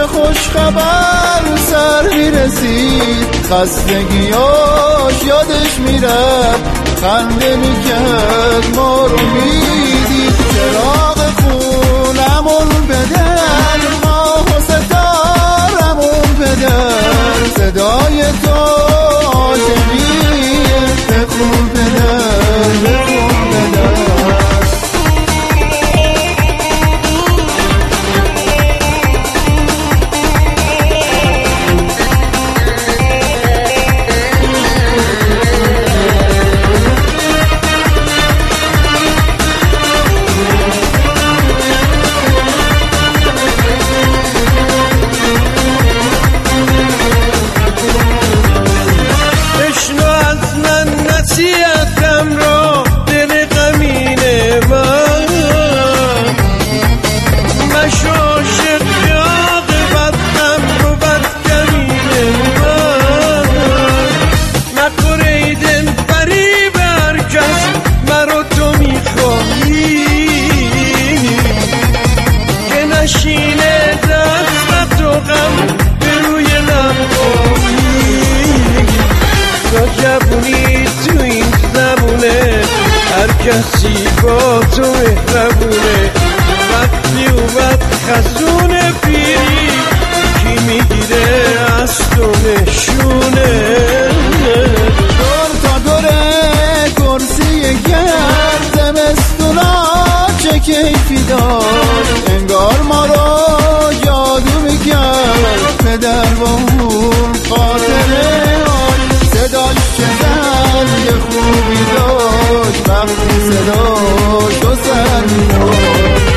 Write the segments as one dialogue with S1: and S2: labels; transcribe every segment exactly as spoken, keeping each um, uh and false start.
S1: خوش خبر سر میرسید، خستگیاش یادش میرفت، خنده میکرد ما رو میدید. چراغ خونمون بدن، ماه و ستارمون بدن، صدای تو عاشقیه، بخون بدن بخون بدن.
S2: نصیحتم را دل غمین من، مشو عاشق یاد بدم رو بد کمین من. مخور ایدن فریب هر کس مرا تو میخواهی، که نشینه دست تو غم به روی لبهایی. تا جوونی تو این زمونه، هر کسی با تو مهربونه. وقتی اومد خزون پیری، کی میگیره از تو نشونه.
S1: دور تا دوره کرسی گرد، زمستونا چه کیفی داشت، انگار ما رو جادو میکرد پدر با اون خاطره. صداش چه زنگ خوبی داشت، وقتی صداش تو سر می‌داشت.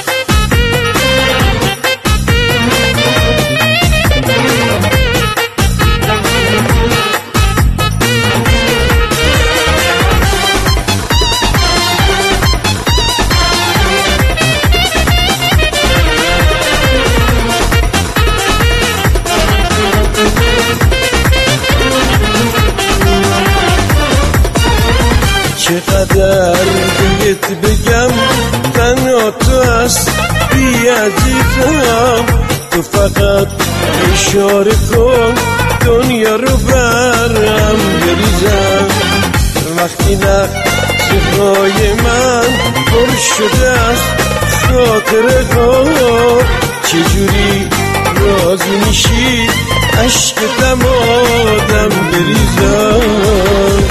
S2: چقدر بهت بگم تنها تو هستی عزیزم، تو فقط اشاره کن دنیا رو برم بریزم. وقتی نقصهای من پر شده است خاطره ها، چجوری راضی میشی عشقتم آدم بریزم.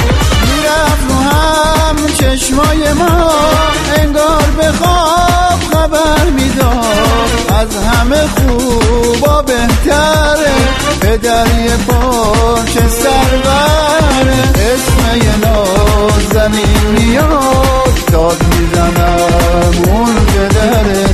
S1: چشمای ما انگار به خواب خبر میداد، از همه خوبا بهتره، پدر یه پاچه سربره. اسم یه نازنین میاد، داد میزنم اون پدره.